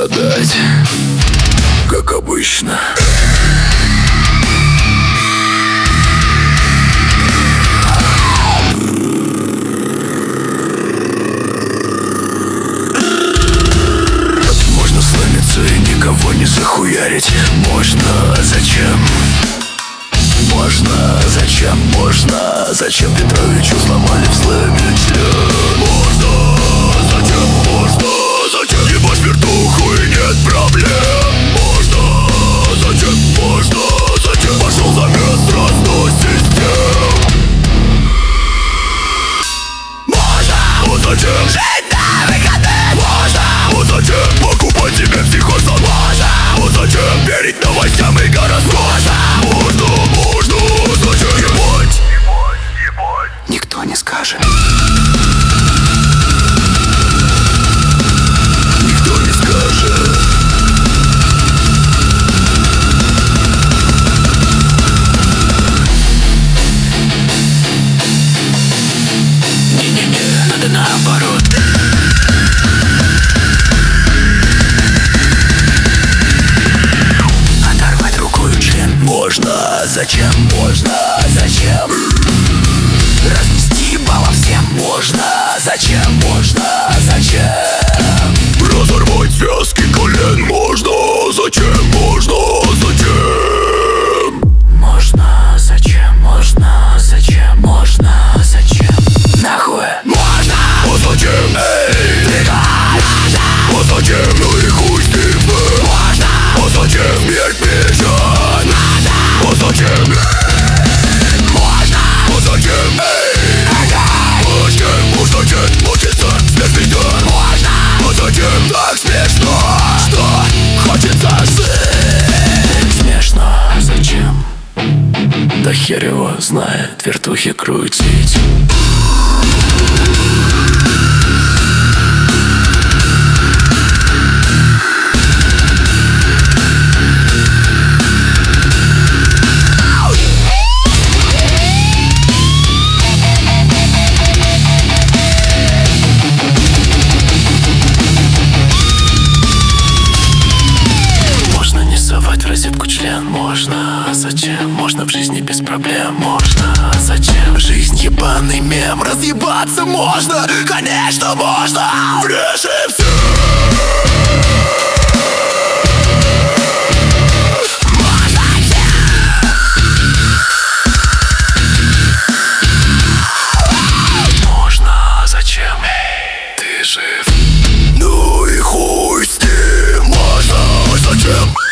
страдать, как обычно. Можно сломиться и никого не захуярить. Можно, зачем? Можно, зачем? Можно, зачем Петровичу сломали в слэме член? Можно, зачем? Можно, зачем? Ебашь вертуху и нет проблем. Можно, зачем? Можно, зачем? Пошел замес, разнос систем. Можно, вот зачем? Жить на выходных. Можно, вот зачем? Покупать себе психосон. Можно, вот зачем? Верить новостям и гороскопам. Можно, зачем? Ебать, никто не скажет. Никто не скажет. Не-не-не, надо наоборот. Оторвать рукой член. Можно, зачем? Можно, зачем? Разнести ебало всем. Можно, зачем? Можно, зачем? Разорвать связки колен. Можно, зачем? Можно, зачем? Можно, зачем? Можно, зачем? Можно, зачем? Нахуй. Можно, вот зачем? Эй, прикольно. Вот зачем? Ну и хуй с ним. Можно, вот зачем? Смерть печаль. Можно, вот зачем? Можно, вот зачем? Эй, зачем? Вот зачем? Мучиться смертный дар. Можно, вот зачем? Так смешно, что хочется жить. Смешно, зачем? Да хер его знает, вертухи крутить. Можно, зачем? Можно в жизни без проблем. Можно, зачем? Жизнь ебаный мем. Разъебаться можно, конечно можно. Врешимся. Можно, зачем? Ты жив. Ну и хуй с ним. Можно, зачем?